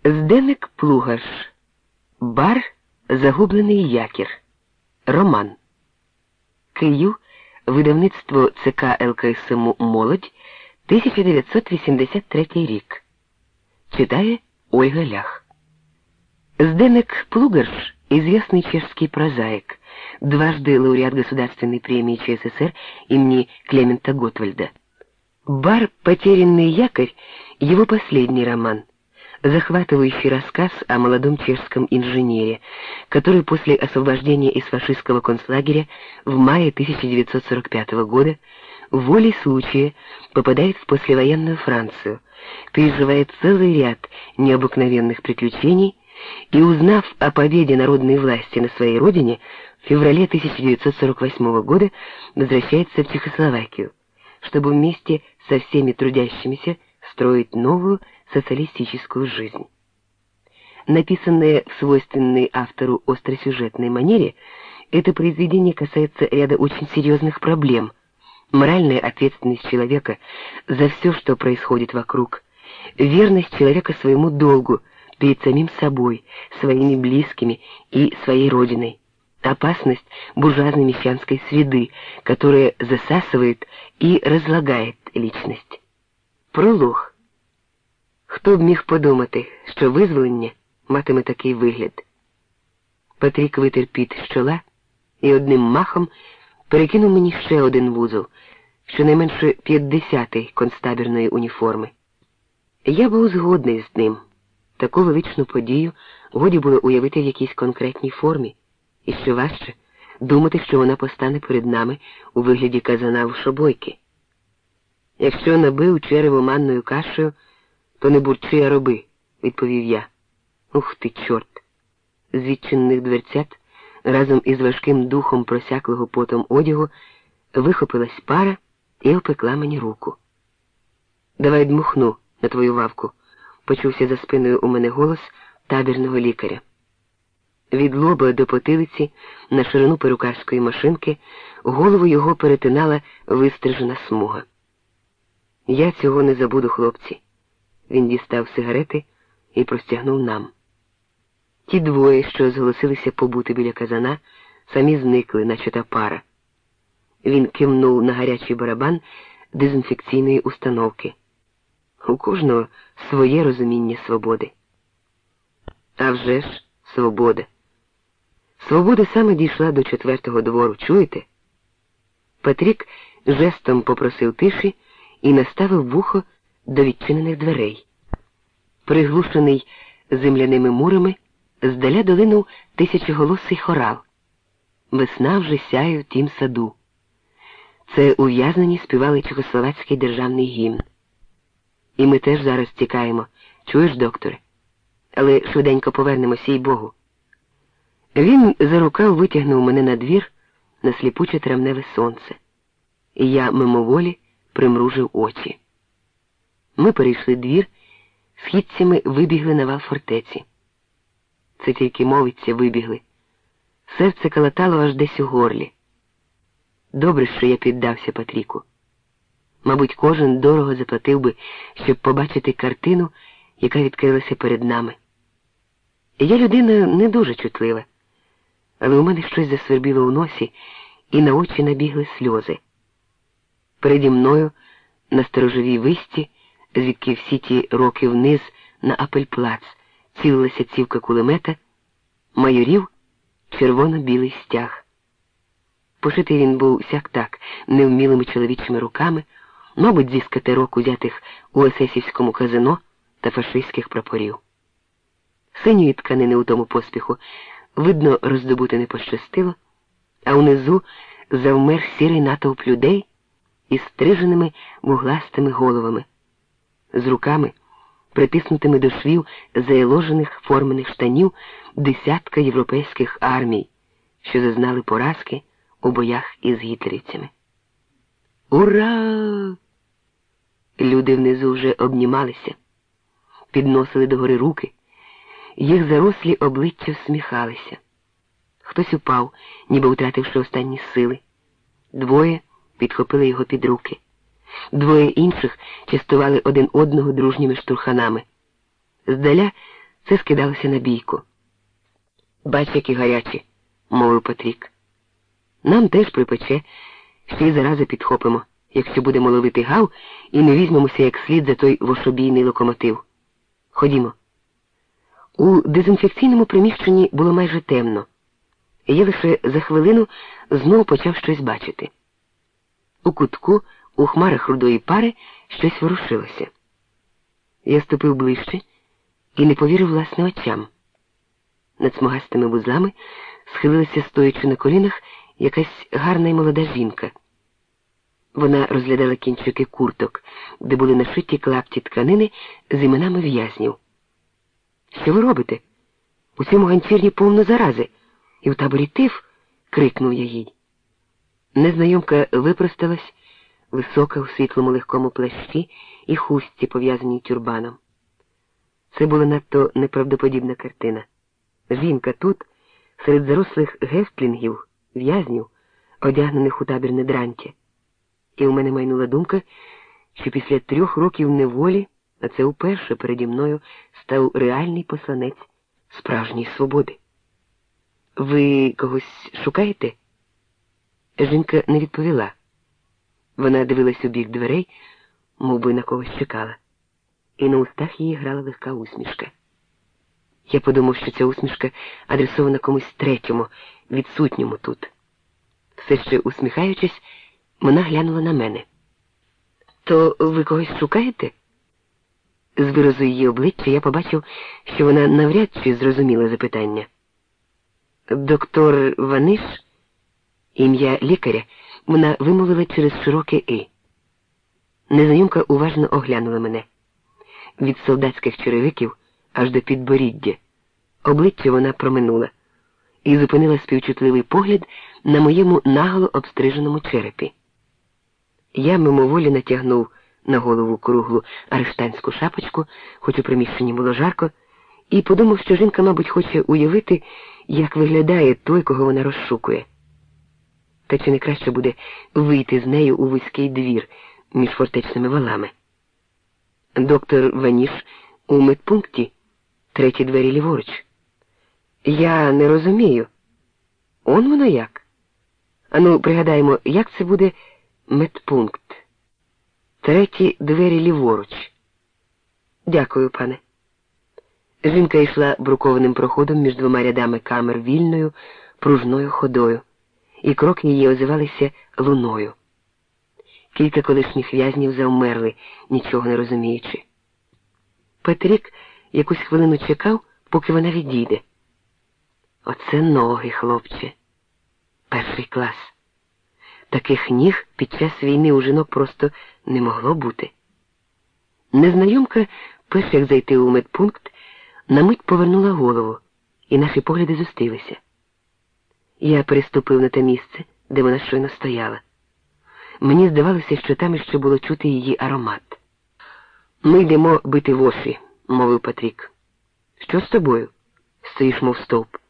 Зденек Плугаш. Бар «Загублений якір». Роман. Київ. Видавництво ЦК ЛКСМ «Молодь», 1983 рік. Читає Ольга Лях. Зденек Плугаш – известный чешский прозаик, дважды лауреат Государственной премии ЧССР имени Клемента Готвальда. «Бар. Потерянный якорь» – его последний роман, захватывающий рассказ о молодом чешском инженере, который после освобождения из фашистского концлагеря в мае 1945 года волей случая попадает в послевоенную Францию, переживает целый ряд необыкновенных приключений и, узнав о победе народной власти на своей родине, в феврале 1948 года возвращается в Чехословакию, чтобы вместе со всеми трудящимися строить новую социалистическую жизнь. Написанное в свойственной автору остросюжетной манере, это произведение касается ряда очень серьезных проблем: моральная ответственность человека за все, что происходит вокруг, верность человека своему долгу перед самим собой, своими близкими и своей родиной, опасность буржуазно-мещанской среды, которая засасывает и разлагает личность. Пролог. Хто б міг подумати, що визволення матиме такий вигляд? Патрік витер піт з чола і одним махом перекинув мені ще один вузол, щонайменше 50-й концтабірної уніформи. Я був згодний з ним. Таку величну подію годі було уявити в якійсь конкретній формі, і ще важче думати, що вона постане перед нами у вигляді казана в шобойки. Якщо набив черево манною кашею, то не бурчи, а роби, відповів я. Ух ти, чорт! З відчинених дверцят, разом із важким духом просяклого потом одягу, вихопилась пара і опекла мені руку. «Давай дмухну на твою вавку», – почувся за спиною у мене голос табірного лікаря. Від лоба до потилиці, на ширину перукарської машинки, голову його перетинала вистрижена смуга. «Я цього не забуду, хлопці». Він дістав сигарети і простягнув нам. Ті двоє, що зголосилися побути біля казана, самі зникли, наче та пара. Він кивнув на гарячий барабан дезінфекційної установки. У кожного своє розуміння свободи. А вже ж, свобода. Свобода саме дійшла до 4-го двору, чуєте? Патрік жестом попросив тиші і наставив вухо до відчинених дверей. Приглушений земляними мурами, здаля долинув тисячоголосий хорал. Весна вже сяє в тім саду. Це ув'язнені співали чехословацький державний гімн. І ми теж зараз тікаємо. Чуєш, докторе? Але швиденько повернемося, їй Богу. Він за рукав витягнув мене на двір на сліпуче травневе сонце. І я мимоволі примружив очі. Ми перейшли двір, східцями вибігли на вал фортеці. Це тільки мовиться вибігли. Серце калатало аж десь у горлі. Добре, що я піддався Патріку. Мабуть, кожен дорого заплатив би, щоб побачити картину, яка відкрилася перед нами. Я людина не дуже чутлива, але у мене щось засвербіло у носі, і на очі набігли сльози. Переді мною, на сторожовій висті, звідки всі ті роки вниз на Апельплац цілилася цівка кулемета, майорів червоно-білий стяг. Пошитий він був сяк-так, невмілими чоловічими руками, мабуть, зі скатерок, узятих у есесівському казино та фашистських прапорів. Синьої тканини у тому поспіху, видно, роздобути не пощастило, а внизу завмер сірий натовп людей із стриженими вугластими головами, з руками, притиснутими до швів заєложених формених штанів десятка європейських армій, що зазнали поразки у боях із гітлерівцями. Ура! Люди внизу вже обнімалися, підносили догори руки, їх зарослі обличчя всміхалися. Хтось упав, ніби втративши останні сили. Двоє підхопили його під руки. Двоє інших частували один одного дружніми штурханами. Здаля Це скидалося на бійку. «Бач, які гарячі», – мовив Патрік. «Нам теж припече, ще й зарази підхопимо, якщо будемо ловити гав і не візьмемося як слід за той вошобійний локомотив. Ходімо». У дезінфекційному приміщенні було майже темно, і я лише за хвилину знову почав щось бачити. У кутку, у хмарах рудої пари, щось ворушилося. Я ступив ближче і не повірив власним очам. Над смугастими вузлами схилилася, стоячи на колінах, якась гарна й молода жінка. Вона розглядала кінчики курток, де були нашиті клапті тканини з іменами в'язнів. «Що ви робите? У цьому ганчірні повно зарази, і в таборі тиф!» – крикнув я їй. Незнайомка випросталась, висока у світлому легкому плащі і хустці, пов'язаній тюрбаном. Це була надто неправдоподібна картина. Жінка тут, серед зарослих гефтлінгів, в'язнів, одягнених у табірне дрантя. І у мене майнула думка, що після 3 років неволі, а це уперше переді мною став реальний посланець справжньої свободи. «Ви когось шукаєте?» Жінка не відповіла. Вона дивилась у бік дверей, мов би на когось чекала. І на устах її грала легка усмішка. Я подумав, що ця усмішка адресована комусь третьому, відсутньому тут. Все ще усміхаючись, вона глянула на мене. «То ви когось шукаєте?» З виразу її обличчя я побачив, що вона навряд чи зрозуміла запитання. «Доктор Ваниш?» Ім'я лікаря вона вимовила через широке «и». Незнайомка уважно оглянула мене. Від солдатських черевиків аж до підборіддя. Обличчя вона проминула і зупинила співчутливий погляд на моєму наголо обстриженому черепі. Я мимоволі натягнув на голову круглу арештанську шапочку, хоч у приміщенні було жарко, і подумав, що жінка, мабуть, хоче уявити, як виглядає той, кого вона розшукує. Та чи не краще буде вийти з нею у вузький двір між фортечними валами? «Доктор Ваніш у медпункті, 3-ті двері ліворуч». «Я не розумію. Он воно як? Ану, пригадаємо, як це буде медпункт? 3-ті двері ліворуч». «Дякую, пане». Жінка йшла брукованим проходом між 2 рядами камер вільною, пружною ходою, і кроки її озивалися луною. Кілька колишніх в'язнів завмерли, нічого не розуміючи. Патрік якусь хвилину чекав, поки вона відійде. «Оце ноги, хлопче. 1-й клас. Таких ніг під час війни у жінок просто не могло бути». Незнайомка, перш як зайти у медпункт, на мить повернула голову, і наші погляди зустрілися. Я переступив на те місце, де вона щойно стояла. Мені здавалося, що там іще було чути її аромат. «Ми йдемо бити воші», – мовив Патрік. «Що з тобою? Стоїш, мов стовп».